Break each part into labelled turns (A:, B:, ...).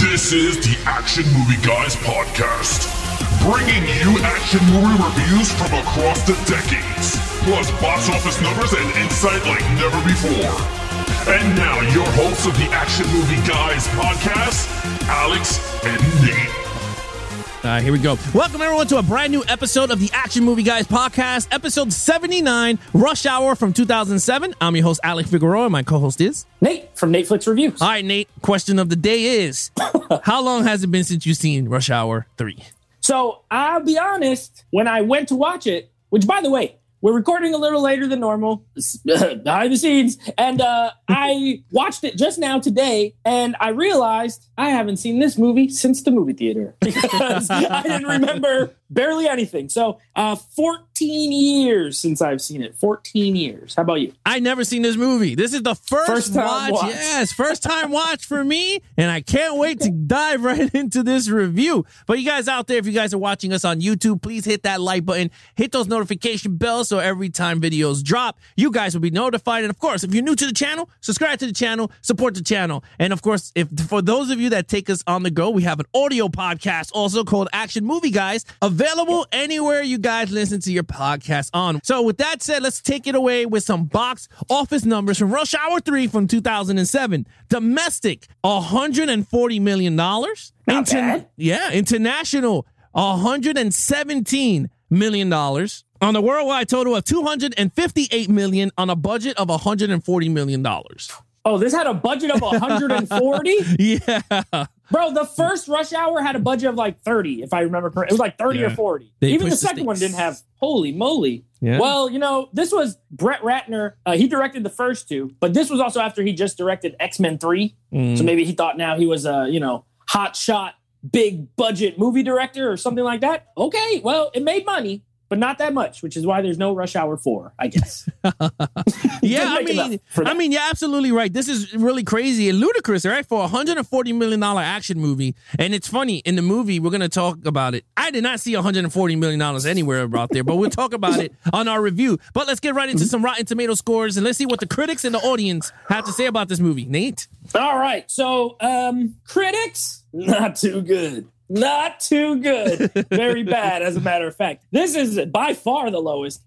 A: This is the Action Movie Guys podcast, bringing you action movie reviews from across the decades, plus box office numbers and insight like never before. And now, your hosts of the Action Movie Guys podcast, Alex and Nate.
B: Here we go. Welcome, everyone, to a brand new episode of the Action Movie Guys podcast, episode 79, Rush Hour from 2007. I'm your host, Alex Figueroa, and my co-host is
C: Nate from Netflix Reviews.
B: All right, Nate, question of the day is, how long has it been since you've seen Rush Hour 3?
C: So, I'll be honest, when I went to watch it, which, by the way, we're recording a little later than normal, behind the scenes, and I watched it just now today, and I realized I haven't seen this movie since the movie theater, because I didn't remember barely anything. So, 14 years since I've seen it. 14 years. How about you?
B: I never seen this movie. This is the first
C: time watch.
B: Yes, first time watch for me, and I can't wait to dive right into this review. But you guys out there, if you guys are watching us on YouTube, please hit that like button, hit those notification bells, so every time videos drop, you guys will be notified. And of course, if you're new to the channel, subscribe to the channel, support the channel. And of course, if for those of you that take us on the go, we have an audio podcast also called Action Movie Guys, available anywhere you guys listen to your podcast on. So with that said, let's take it away with some box office numbers from Rush Hour 3 from 2007. Domestic, $140 million.
C: Not bad.
B: Yeah, international, $117 million. On a worldwide total of $258 million on a budget of $140 million.
C: Oh, this had a budget of 140?
B: Yeah.
C: Bro, the first Rush Hour had a budget of like 30, if I remember correctly. It was like 30 or 40. Even the second one didn't have, holy moly.
B: Yeah.
C: Well, you know, this was Brett Ratner. He directed the first two, but this was also after he just directed X-Men 3. So maybe he thought now he was a, hot shot, big budget movie director or something like that. Okay, well, it made money, but not that much, which is why there's no Rush Hour 4, I guess.
B: Yeah, I mean, you're absolutely right. This is really crazy and ludicrous, right? For a $140 million action movie. And it's funny, in the movie, we're going to talk about it. I did not see $140 million anywhere out there, but we'll talk about it on our review. But let's get right into some Rotten Tomato scores, and let's see what the critics and the audience have to say about this movie. Nate?
C: All right, so critics, not too good. Not too good. Very bad, as a matter of fact. This is by far the lowest,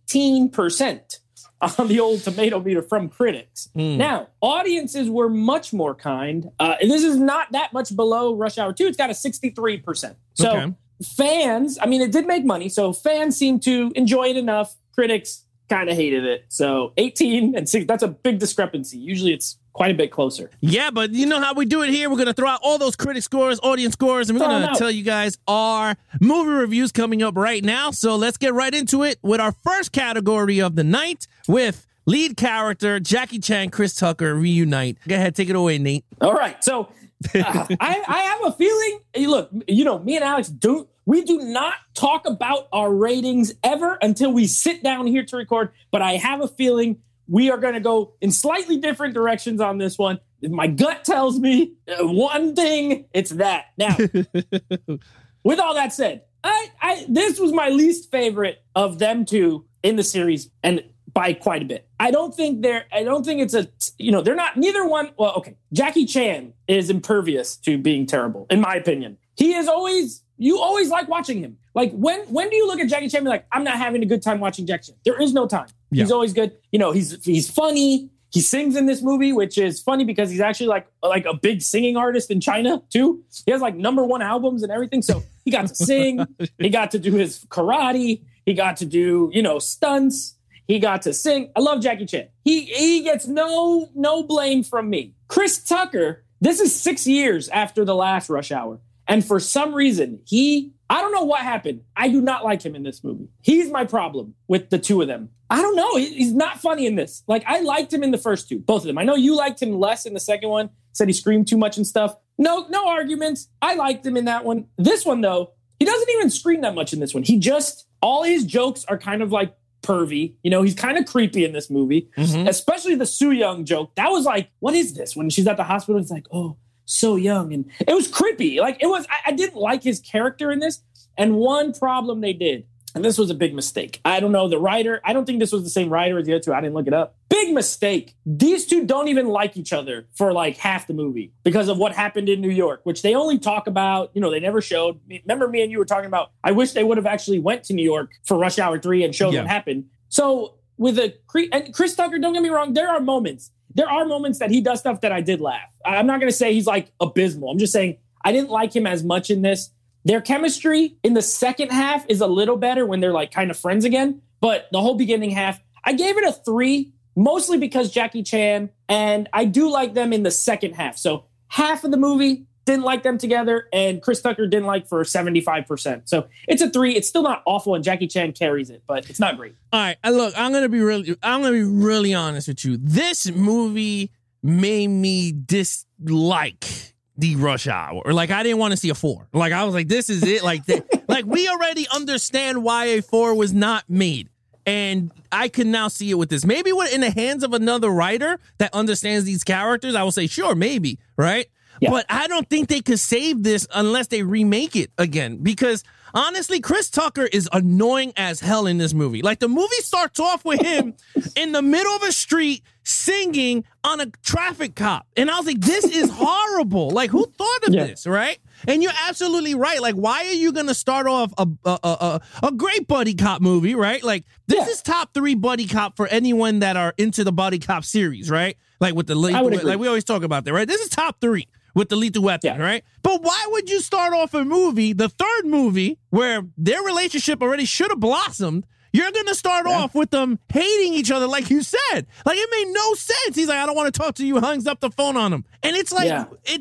C: 18% on the old tomato meter from critics. Now, audiences were much more kind. This is not that much below Rush Hour 2. It's got a 63%. So fans, I mean, it did make money, so fans seem to enjoy it enough. Critics kind of hated it. So 18 and 6, that's a big discrepancy. Usually it's quite a bit closer.
B: Yeah, but you know how we do it here. We're going to throw out all those critic scores, audience scores, and we're going to tell you guys our movie reviews coming up right now. So let's get right into it with our first category of the night with lead character Jackie Chan, Chris Tucker reunite. Go ahead, take it away, Nate.
C: All right. So I have a feeling, look, me and Alex we do not talk about our ratings ever until we sit down here to record, but I have a feeling we are going to go in slightly different directions on this one. If my gut tells me one thing, it's that. Now, with all that said, this was my least favorite of them two in the series, and by quite a bit. I don't think it's they're not, neither one. Well, okay. Jackie Chan is impervious to being terrible, in my opinion. You always like watching him. Like, when do you look at Jackie Chan and be like, I'm not having a good time watching Jackie Chan? There is no time. Yeah. He's always good. He's funny. He sings in this movie, which is funny because he's actually like a big singing artist in China, too. He has like #1 albums and everything. So he got to sing. He got to do his karate. He got to do, stunts. He got to sing. I love Jackie Chan. He gets no blame from me. Chris Tucker, this is 6 years after the last Rush Hour. And for some reason, I don't know what happened. I do not like him in this movie. He's my problem with the two of them. I don't know. He's not funny in this. Like, I liked him in the first two, both of them. I know you liked him less in the second one, said he screamed too much and stuff. No arguments. I liked him in that one. This one, though, he doesn't even scream that much in this one. All his jokes are kind of like pervy. He's kind of creepy in this movie, especially the Soo Young joke. That was like, what is this? When she's at the hospital, it's like, oh, so young. And it was creepy. Like, I didn't like his character in this. And one problem they did, and this was a big mistake. I don't know, the writer, I don't think this was the same writer as the other two. I didn't look it up. Big big mistake. These two don't even like each other for like half the movie because of what happened in New York, which they only talk about, they never showed. Remember me and you were talking about, I wish they would have actually went to New York for Rush Hour 3 and showed what happened. So with and Chris Tucker, don't get me wrong, there are moments that he does stuff that I did laugh. I'm not going to say he's like abysmal. I'm just saying I didn't like him as much in this. Their chemistry in the second half is a little better when they're like kind of friends again. But the whole beginning half, I gave it a 3, mostly because Jackie Chan, and I do like them in the second half. So half of the movie, didn't like them together, and Chris Tucker didn't like for 75%. So it's a 3. It's still not awful, and Jackie Chan carries it, but it's not great.
B: All right, look, I'm gonna be really honest with you. This movie made me dislike the Rush Hour. Or like I didn't want to see a 4. Like I was like, this is it. Like like we already understand why a 4 was not made. And I can now see it with this. Maybe in the hands of another writer that understands these characters, I will say, sure, maybe, right? Yeah. But I don't think they could save this unless they remake it again. Because honestly, Chris Tucker is annoying as hell in this movie. Like the movie starts off with him in the middle of a street singing on a traffic cop. And I was like, this is horrible. Like who thought of this, right? And you're absolutely right. Like, why are you going to start off a great buddy cop movie, right? Like, this is top 3 buddy cop for anyone that are into the buddy cop series, right? Like with the like we always talk about that, right? This is top 3 with the Lethal Weapon, right? But why would you start off a movie, the third movie, where their relationship already should have blossomed? You're going to start off with them hating each other, like you said. Like, it made no sense. He's like, I don't want to talk to you. Hangs up the phone on him. And it's like,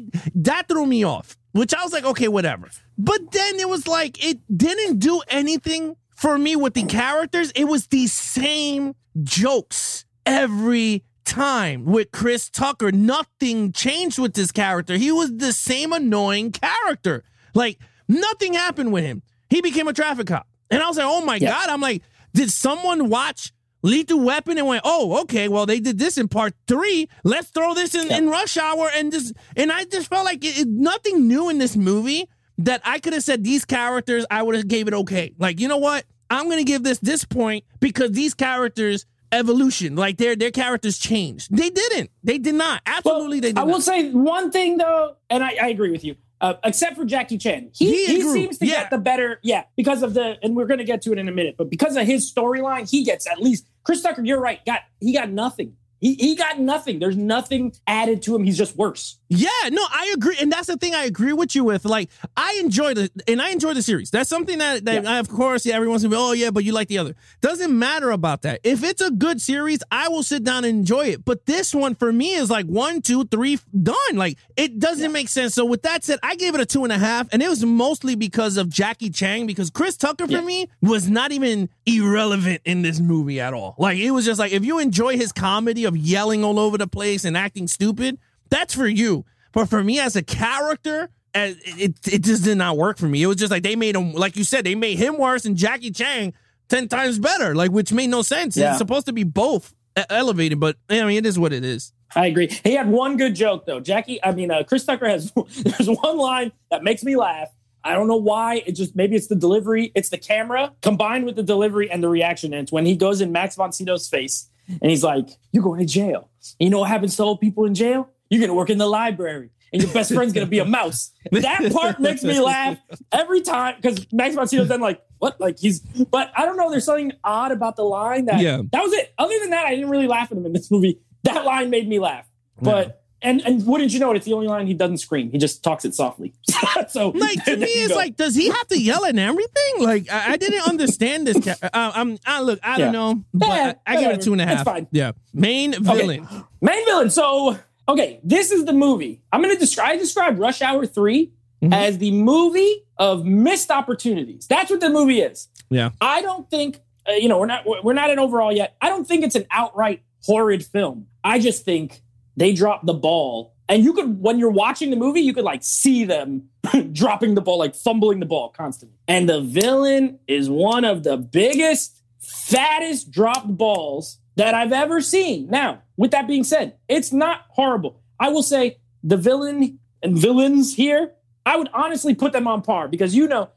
B: that threw me off, which I was like, okay, whatever. But then it was like, it didn't do anything for me with the characters. It was the same jokes every time with Chris Tucker. Nothing changed with this character. He was the same annoying character. Like, nothing happened with him. He became a traffic cop. And I was like, oh my God. I'm like, did someone watch Lethal Weapon and went, oh, okay, well, they did this in part 3. Let's throw this in Rush Hour. And I just felt like nothing new in this movie that I could have said these characters, I would have gave it okay. Like, you know what? I'm going to give this point because these characters evolution, like their characters changed. They didn't. They did not. Absolutely, they did not.
C: I will say one thing, though, and I agree with you. Except for Jackie Chan. He seems to get the better, because of and we're going to get to it in a minute, but because of his storyline, he gets at least, Chris Tucker, you're right, he got nothing. He got nothing. There's nothing added to him. He's just worse.
B: Yeah, no, I agree. And that's the thing I agree with you with. Like, I enjoy the series. That's something that I, of course, everyone's going to be, oh, yeah, but you like the other. Doesn't matter about that. If it's a good series, I will sit down and enjoy it. But this one, for me, is like 1, 2, 3, done. Like, it doesn't make sense. So with that said, I gave it a 2.5. And it was mostly because of Jackie Chan, because Chris Tucker, for me, was not even irrelevant in this movie at all. Like, it was just like, if you enjoy his comedy of yelling all over the place and acting stupid, that's for you. But for me as a character, it just did not work for me. It was just like they made him, like you said, they made him worse and Jackie Chan 10 times better, like, which made no sense. Yeah. It's supposed to be both elevated, but I mean, it is what it is.
C: I agree. He had one good joke, though. Chris Tucker there's one line that makes me laugh. I don't know why. Maybe it's the delivery. It's the camera combined with the delivery and the reaction. And it's when he goes in Max von Sydow's face and he's like, you're going to jail. And you know what happens to old people in jail? You're going to work in the library and your best friend's going to be a mouse. That part makes me laugh every time because Max von Sydow's then like, what? Like but I don't know. There's something odd about the line that was it. Other than that, I didn't really laugh at him in this movie. That line made me laugh. But, and wouldn't you know it? It's the only line he doesn't scream. He just talks it softly. So
B: like to me, it's like, does he have to yell and everything? Like I didn't understand this. Look, I don't know, but I give it a 2.5.
C: It's fine.
B: Yeah, main villain.
C: Okay. Main villain. So this is the movie. I'm going to describe Rush Hour 3 as the movie of missed opportunities. That's what the movie is. Yeah. I don't think we're not in overall yet. I don't think it's an outright horrid film. I just think they dropped the ball. And you could, when you're watching the movie, you could like see them dropping the ball, like fumbling the ball constantly. And the villain is one of the biggest, fattest dropped balls that I've ever seen. Now, with that being said, it's not horrible. I will say the villain and villains here, I would honestly put them on par because,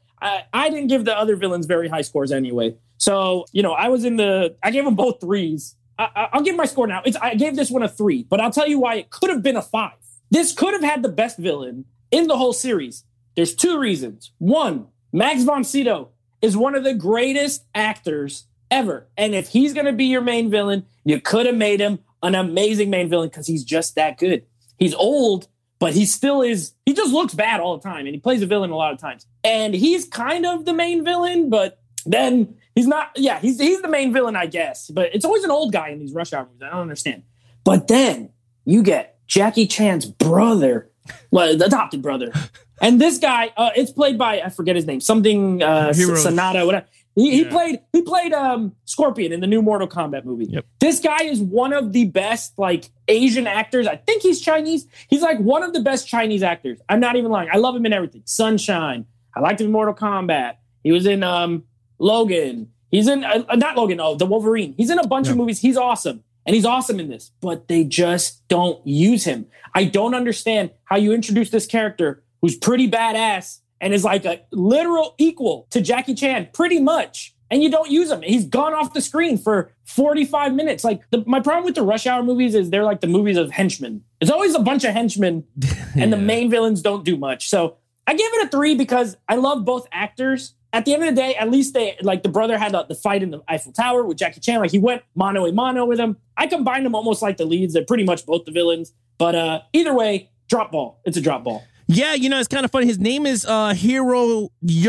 C: I didn't give the other villains very high scores anyway. So, I gave them both 3s. I'll give my score now. I gave this one a 3, but I'll tell you why it could have been a 5. This could have had the best villain in the whole series. There's 2 reasons. One, Max von Sydow is one of the greatest actors ever. And if he's going to be your main villain, you could have made him an amazing main villain because he's just that good. He's old, but he still is. He just looks bad all the time, and he plays a villain a lot of times. And he's kind of the main villain, but then he's not. Yeah, he's the main villain, I guess. But it's always an old guy in these Rush Hour movies. I don't understand. But then you get Jackie Chan's brother, well, the adopted brother. And this guy, it's played by, I forget his name, something Sonata, whatever. He played Scorpion in the new Mortal Kombat movie.
B: Yep.
C: This guy is one of the best like Asian actors. I think he's Chinese. He's like one of the best Chinese actors. I'm not even lying. I love him in everything. Sunshine. I liked him in Mortal Kombat. He was in Logan. He's in not Logan. Oh, the Wolverine. He's in a bunch of movies. He's awesome. And he's awesome in this, but they just don't use him. I don't understand how you introduce this character who's pretty badass and is like a literal equal to Jackie Chan, pretty much. And you don't use him. He's gone off the screen for 45 minutes. Like my problem with the Rush Hour movies is they're like the movies of henchmen. It's always a bunch of henchmen and the main villains don't do much. So I give it a 3 because I love both actors. At the end of the day, at least they like the brother had the fight in the Eiffel Tower with Jackie Chan. Like he went mano a mano with him. I combined them almost like the leads. They're pretty much both the villains. But either way, drop ball. It's a drop ball.
B: Yeah, it's kind of funny. His name is Hiroyuki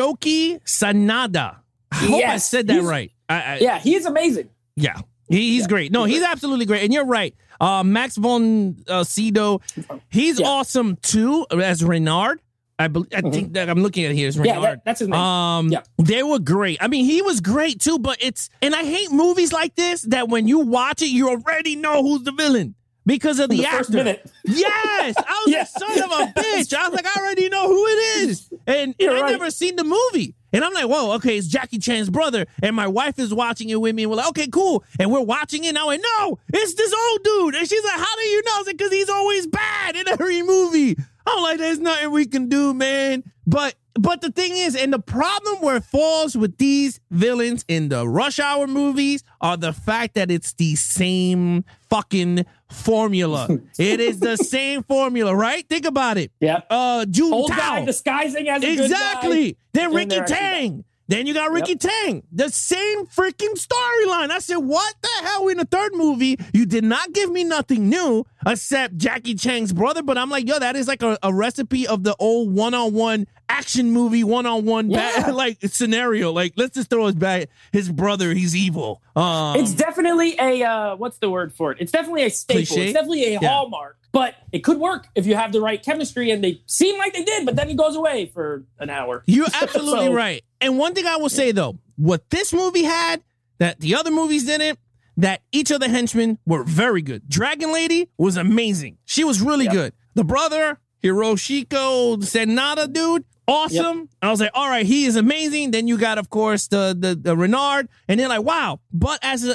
B: Sanada. I hope I said that right.
C: Yeah, he's amazing.
B: Yeah, he's great. No, he's absolutely great. And you're right. Max von Sydow, he's awesome too as Renard. I think that I'm looking at here is Renard.
C: Yeah, that's his name.
B: They were great. I mean, he was great too, but and I hate movies like this that when you watch it, you already know who's the villain because of the actor.
C: First minute.
B: Yes, I was a son of a bitch. I was like, I already know who it is, and I never seen the movie. And I'm like, whoa, okay, it's Jackie Chan's brother. And my wife is watching it with me. And we're like, okay, cool. And we're watching it now. And no, it's this old dude. And she's like, how do you know? I was like, because he's always bad in every movie. I'm like, there's nothing we can do, man. But the thing is, and the problem where it falls with these villains in the Rush Hour movies are the fact that it's the same fucking formula. It is the same formula, right? Think about it.
C: Yeah.
B: June
C: old
B: Tao.
C: guy disguising as a
B: exactly.
C: good guy.
B: Then Ricky Tang. Then you got Ricky Tang. The same freaking storyline. I said, what the hell? In the third movie, you did not give me nothing new except Jackie Chan's brother. But I'm like, yo, that is like a recipe of the old one-on-one action movie, one-on-one like scenario. Like, let's just throw his brother. He's evil.
C: It's definitely a, what's the word for it? It's definitely a staple.
B: Cliche?
C: It's definitely a hallmark. But it could work if you have the right chemistry, and they seem like they did, but then he goes away for an hour.
B: You're absolutely right. And one thing I will say, though, what this movie had that the other movies didn't, that each of the henchmen were very good. Dragon Lady was amazing. She was really good. The brother, Hiroshiko Sanada, dude, awesome. Yep. I was like, all right, he is amazing. Then you got, of course, the Renard. And they're like, wow. But as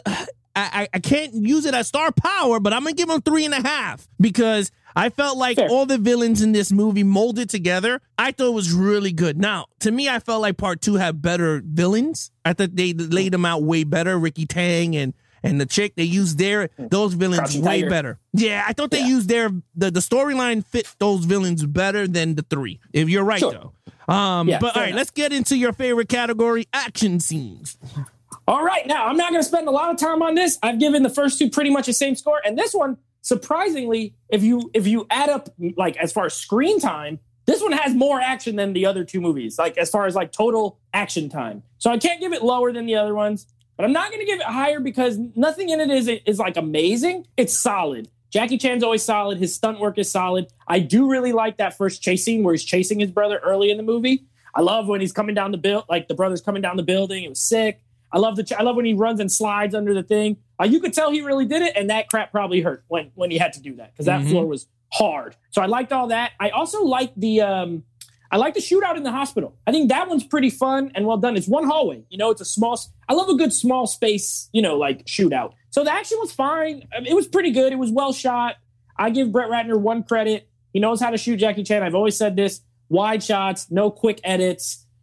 B: I can't use it as star power, but I'm going to give him 3.5 because I felt like all the villains in this movie molded together. I thought it was really good. Now, to me, I felt like part 2 had better villains. I thought they laid them out way better. Ricky Tang and the chick, they used those villains
C: Crouching
B: way
C: Tiger.
B: better. Yeah, I thought they used the storyline fit those villains better than the 3. If you're right, though. But all right, let's get into your favorite category, action scenes.
C: All right, now I'm not going to spend a lot of time on this. I've given the first 2 pretty much the same score, and this one, surprisingly, if you add up like as far as screen time, this one has more action than the other 2 movies. Like as far as like total action time, so I can't give it lower than the other ones, but I'm not going to give it higher because nothing in it is like amazing. It's solid. Jackie Chan's always solid. His stunt work is solid. I do really like that first chase scene where he's chasing his brother early in the movie. I love when he's coming down like the brother's coming down the building. It was sick. I love when he runs and slides under the thing. You could tell he really did it, and that crap probably hurt when he had to do that because that floor was hard. So I liked all that. I also liked the shootout in the hospital. I think that one's pretty fun and well done. It's one hallway. It's a small. I love a good small space. Like shootout. So the action was fine. It was pretty good. It was well shot. I give Brett Ratner 1 credit. He knows how to shoot Jackie Chan. I've always said this: wide shots, no quick edits.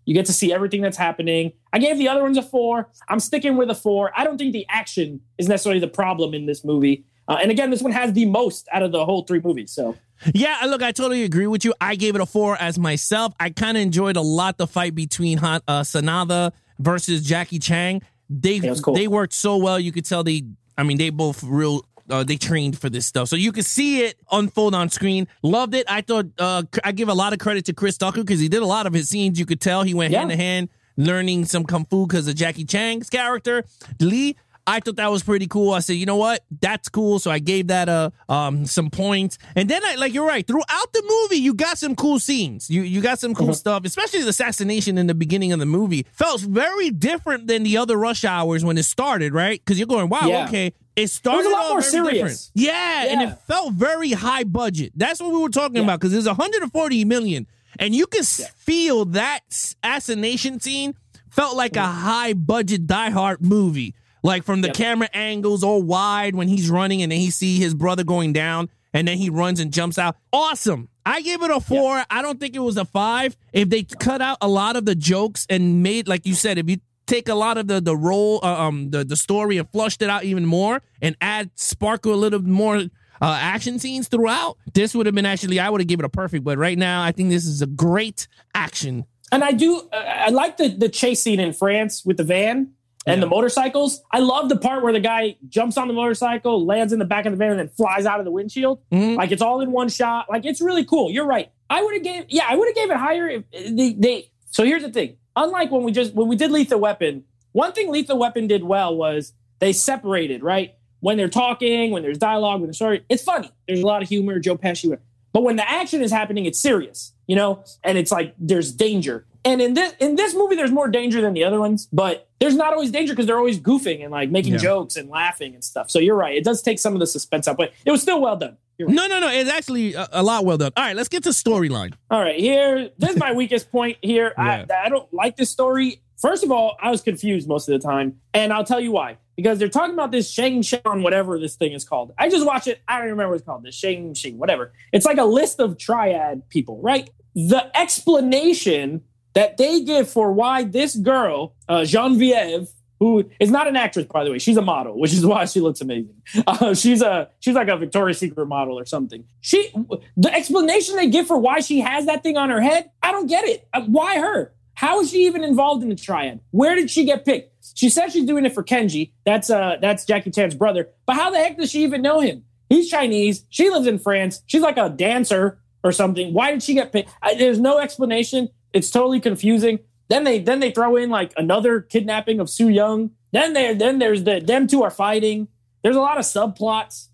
C: You get to see everything that's happening. I gave the other ones a 4. I'm sticking with a 4. I don't think the action is necessarily the problem in this movie. And again, this one has the most out of the whole 3 movies. So
B: yeah, look, I totally agree with you. I gave it a 4 as myself. I kind of enjoyed a lot the fight between Sanada versus Jackie Chan. They worked so well. You could tell they both they trained for this stuff. So you could see it unfold on screen. Loved it. I thought I give a lot of credit to Chris Tucker because he did a lot of his scenes. You could tell he went hand to hand learning some Kung Fu because of Jackie Chan's character. Lee, I thought that was pretty cool. I said, you know what? That's cool. So I gave that some points. And then you're right. Throughout the movie, you got some cool scenes. You got some cool stuff, especially the assassination in the beginning of the movie. Felt very different than the other Rush Hours when it started, right? Because you're going, wow, okay. It started
C: a lot more serious.
B: Yeah, and it felt very high budget. That's what we were talking about because there's 140 million. And you can feel that assassination scene felt like a high budget Die Hard movie. Like from the camera angles all wide when he's running and then he see his brother going down and then he runs and jumps out. Awesome. I gave it a 4. I don't think it was a 5. If they cut out a lot of the jokes and made, like you said, if you take a lot of the role, the story and flushed it out even more and sparkle a little more action scenes throughout, this would have been I would have given it a perfect. But right now, I think this is a great action.
C: And I like the chase scene in France with the van. And the motorcycles. I love the part where the guy jumps on the motorcycle, lands in the back of the van, and then flies out of the windshield. Like it's all in one shot. Like it's really cool. You're right. I would have gave it higher if they. So here's the thing. Unlike when we did Lethal Weapon, one thing Lethal Weapon did well was they separated, right? When they're talking, when there's dialogue, when there's story, it's funny. There's a lot of humor, Joe Pesci. But when the action is happening, it's serious, and it's like there's danger. And in this movie, there's more danger than the other ones, but there's not always danger because they're always goofing and like making jokes and laughing and stuff. So you're right. It does take some of the suspense out, but it was still well done. Right.
B: No. It's actually a lot well done. All right, let's get to storyline.
C: All right, this is my weakest point here. I don't like this story. First of all, I was confused most of the time, and I'll tell you why. Because they're talking about this Shang Shang, whatever this thing is called. I just watched it. I don't remember what it's called. This Shang Shang, whatever. It's like a list of triad people, right? The explanation that they give for why this girl, Genevieve, who is not an actress, by the way, she's a model, which is why she looks amazing. She's like a Victoria's Secret model or something. The explanation they give for why she has that thing on her head, I don't get it. Why her? How is she even involved in the triad? Where did she get picked? She said she's doing it for Kenji. That's Jackie Chan's brother. But how the heck does she even know him? He's Chinese. She lives in France. She's like a dancer or something. Why did she get picked? There's no explanation. It's totally confusing. Then they throw in like another kidnapping of Su Yung. Then there's them two are fighting. There's a lot of subplots.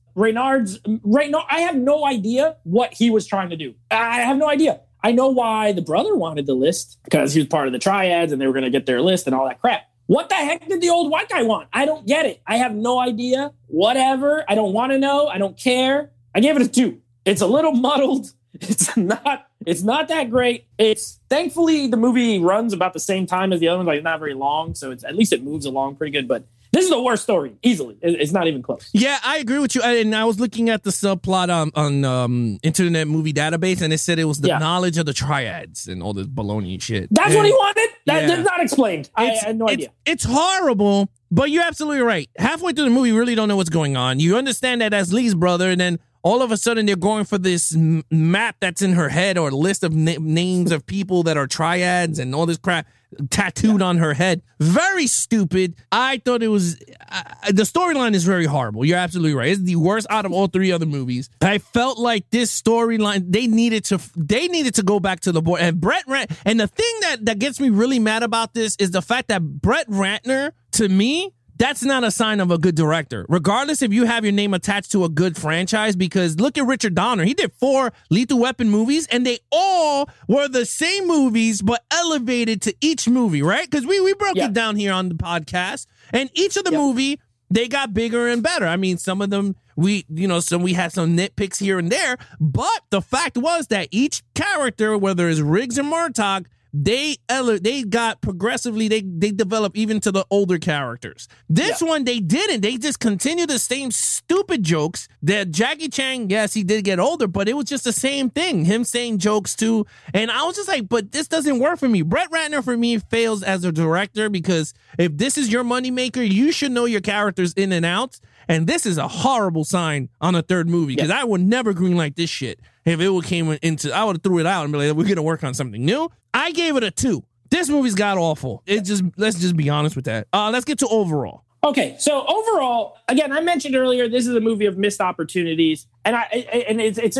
C: I have no idea what he was trying to do. I have no idea. I know why the brother wanted the list because he was part of the triads and they were going to get their list and all that crap. What the heck did the old white guy want? I don't get it. I have no idea. Whatever. I don't want to know. I don't care. I gave it a 2. It's a little muddled. It's not that great. Thankfully the movie runs about the same time as the other ones, like not very long, so at least it moves along pretty good. But this is the worst story, easily. It's not even close.
B: Yeah, I agree with you. And I was looking at the subplot on Internet Movie Database, and it said it was the knowledge of the triads and all this baloney shit.
C: That's what he wanted? That's not explained. I had no idea.
B: It's horrible, but you're absolutely right. Halfway through the movie, you really don't know what's going on. You understand that as Lee's brother, and then all of a sudden they're going for this map that's in her head or a list of names of people that are triads and all this crap tattooed on her head. Very stupid. I thought it was the storyline is very horrible. You're absolutely right. It's the worst out of all 3 other movies. I felt like this storyline they needed to go back to the board. And and the thing that gets me really mad about this is the fact that Brett Ratner, to me, that's not a sign of a good director, regardless if you have your name attached to a good franchise, because look at Richard Donner. He did 4 Lethal Weapon movies, and they all were the same movies, but elevated to each movie, right? Because we broke it down here on the podcast, and each of the movie, they got bigger and better. I mean, some of them, we had some nitpicks here and there, but the fact was that each character, whether it's Riggs or Murtaugh, they got progressively, they developed even to the older characters. This one, they didn't. They just continued the same stupid jokes that Jackie Chan, yes, he did get older, but it was just the same thing. Him saying jokes too. And I was just like, but this doesn't work for me. Brett Ratner, for me, fails as a director because if this is your moneymaker, you should know your characters in and out. And this is a horrible sign on a third movie because I would never greenlight this shit. If it came into, I would have threw it out and be like, we're going to work on something new. I gave it a 2. This movie's god awful. Let's just be honest with that. Let's get to overall.
C: Okay, so overall, again, I mentioned earlier, this is a movie of missed opportunities, and it's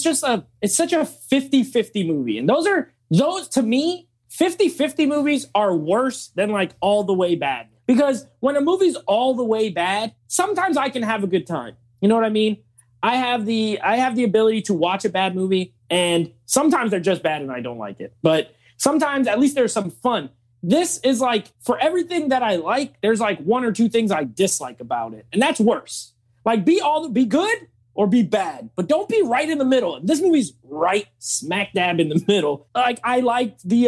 C: such a 50-50 movie, and those to me, 50-50 movies are worse than like all the way bad, because when a movie's all the way bad, sometimes I can have a good time. You know what I mean? I have the ability to watch a bad movie, and sometimes they're just bad and I don't like it, but sometimes at least there's some fun. This is like, for everything that I like, there's like 1 or 2 things I dislike about it. And that's worse. Like be good or be bad, but don't be right in the middle. This movie's right smack dab in the middle. Like I liked the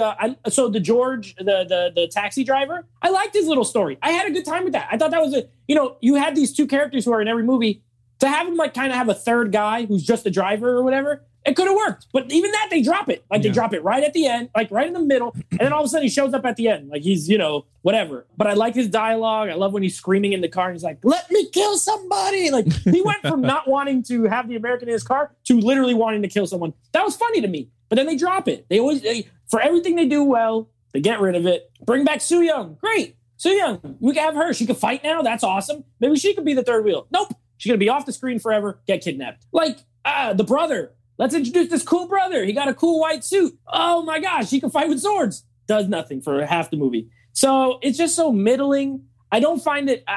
C: George, the taxi driver. I liked his little story. I had a good time with that. I thought that was you had these 2 characters who are in every movie. To have him like kind of have a third guy who's just a driver or whatever, it could have worked. But even that, they drop it. Like they drop it right at the end, like right in the middle. And then all of a sudden he shows up at the end. Like he's, whatever. But I like his dialogue. I love when he's screaming in the car and he's like, let me kill somebody. Like he went from not wanting to have the American in his car to literally wanting to kill someone. That was funny to me. But then they drop it. For everything they do well, they get rid of it. Bring back Soo Young. Great. Soo Young. We can have her. She can fight now. That's awesome. Maybe she could be the third wheel. Nope. She's going to be off the screen forever, get kidnapped. Like, the brother. Let's introduce this cool brother. He got a cool white suit. Oh, my gosh, he can fight with swords. Does nothing for half the movie. So it's just so middling. I don't find it...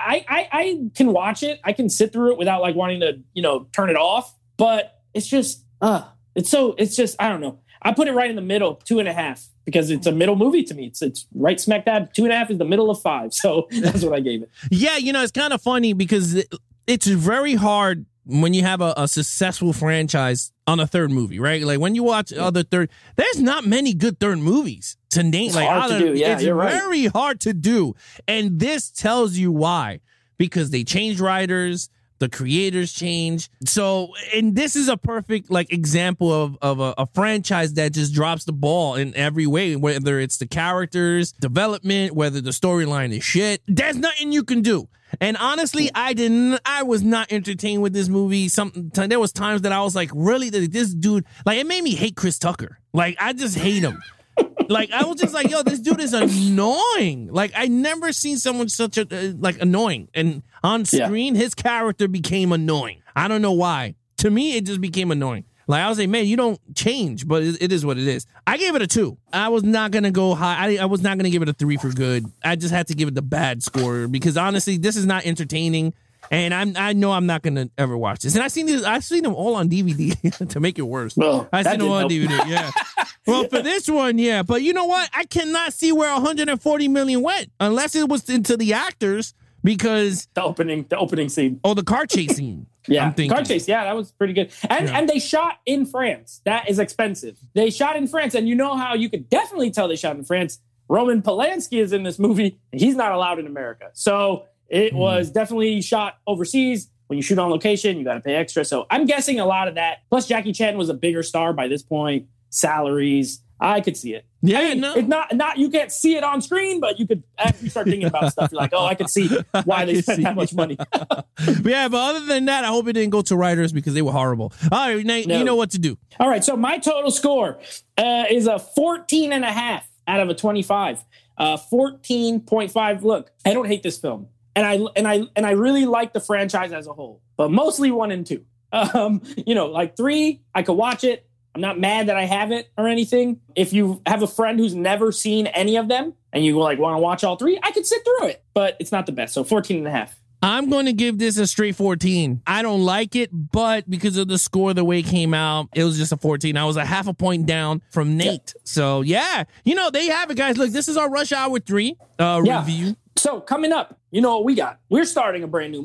C: I can watch it. I can sit through it without, like, wanting to, turn it off. But it's just... it's just... I don't know. I put it right in the middle, 2.5, because it's a middle movie to me. It's right smack dab. 2.5 is the middle of 5. So that's what I gave it.
B: Yeah, it's kind of funny because... It's very hard when you have a successful franchise on a third movie, right? Like when you watch there's not many good third movies to name.
C: It's hard to do. Yeah,
B: it's
C: you're right.
B: Very hard to do. And this tells you why. Because they changed writers, the creators change. So, and this is a perfect like example of a franchise that just drops the ball in every way, whether it's the characters, development, whether the storyline is shit. There's nothing you can do. And honestly, I was not entertained with this movie. There was times that I was like, really, this dude, like it made me hate Chris Tucker. Like I just hate him. Like I was just like, yo, this dude is annoying. Like I never seen someone such like annoying. And on screen, his character became annoying. I don't know why. To me, it just became annoying. Like I was like, man, you don't change, but it is what it is. I gave it a 2. I was not gonna go high. I was not gonna give it a 3 for good. I just had to give it the bad score because honestly, this is not entertaining, and I know I'm not gonna ever watch this. And I've seen them all on DVD to make it worse.
C: Well,
B: I've seen them all on DVD. Yeah. Well, for this one, yeah. But you know what? I cannot see where 140 million went unless it was into the actors because
C: the opening scene.
B: Oh, the car chase scene.
C: Yeah, car chase. Yeah, that was pretty good. And they shot in France. That is expensive. They shot in France, and you know how you could definitely tell they shot in France. Roman Polanski is in this movie, and he's not allowed in America. So it was definitely shot overseas. When you shoot on location, you got to pay extra. So I'm guessing a lot of that. Plus, Jackie Chan was a bigger star by this point. Salaries. I could see it.
B: Yeah,
C: I mean, it's not you can't see it on screen, but you could actually start thinking about stuff. You're like, oh, I could see why they spent that much money.
B: Yeah, but other than that, I hope it didn't go to writers because they were horrible. All right, Nate, you know what to do.
C: All right, so my total score is a 14.5 out of a 25. 14.5. Look, I don't hate this film, and I really like the franchise as a whole, but mostly 1 and 2. Like 3, I could watch it. I'm not mad that I have it or anything. If you have a friend who's never seen any of them and you like want to watch all 3, I could sit through it, but it's not the best. So 14.5.
B: I'm going to give this a straight 14. I don't like it, but because of the score, the way it came out, it was just a 14. I was a half a point down from Nate. Yeah. So yeah, there you have it, guys. Look, this is our Rush Hour 3 review.
C: So coming up, you know what we got? We're starting a brand new month.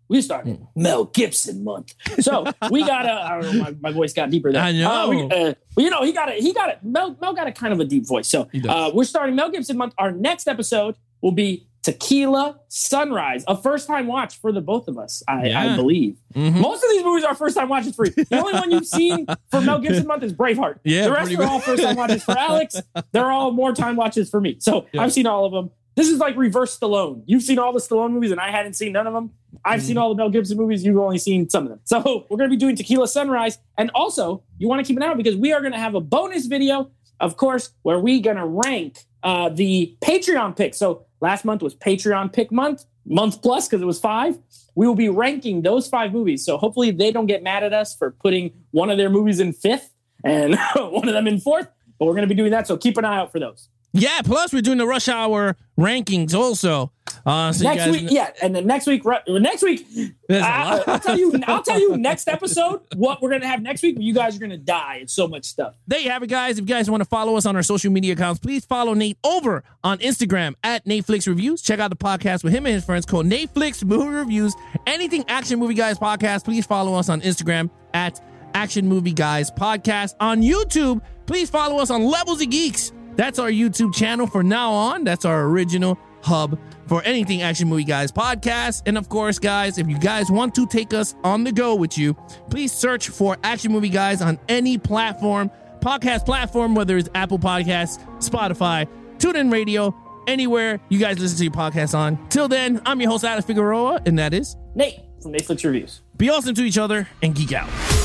C: We started Mel Gibson month. So we got I don't know, my voice got deeper there.
B: I know.
C: He got it. Mel got a kind of a deep voice. So we're starting Mel Gibson month. Our next episode will be Tequila Sunrise, a first-time watch for the both of us, I believe. Mm-hmm. Most of these movies are first-time watches for you. The only one you've seen for Mel Gibson month is Braveheart. Yeah, the rest are all first-time watches for Alex. They're all more-time watches for me. So I've seen all of them. This is like reverse Stallone. You've seen all the Stallone movies, and I hadn't seen none of them. I've seen all the Mel Gibson movies. You've only seen some of them. So we're going to be doing Tequila Sunrise. And also, you want to keep an eye out because we are going to have a bonus video, of course, where we're going to rank the Patreon picks. So last month was Patreon pick month plus because it was 5. We will be ranking those 5 movies. So hopefully they don't get mad at us for putting one of their movies in 5th and one of them in 4th. But we're going to be doing that. So keep an eye out for those.
B: Yeah, plus we're doing the Rush Hour rankings also. So
C: next week, and then next week, I'll tell you next episode what we're gonna have next week. You guys are gonna die. It's so much stuff.
B: There you have it, guys. If you guys want to follow us on our social media accounts, please follow Nate over on Instagram at NateFlix Reviews. Check out the podcast with him and his friends called NateFlix Movie Reviews. Anything Action Movie Guys Podcast, please follow us on Instagram at Action Movie Guys Podcast. On YouTube, please follow us on Levels of Geeks. That's our YouTube channel for now on. That's our original hub for anything Action Movie Guys podcast. And of course, guys, if you guys want to take us on the go with you, please search for Action Movie Guys on any podcast platform, whether it's Apple Podcasts, Spotify, TuneIn Radio, anywhere you guys listen to your podcast on. Till then, I'm your host, Alex Figueroa, and that is
C: Nate from NateFlix Reviews.
B: Be awesome to each other and geek out.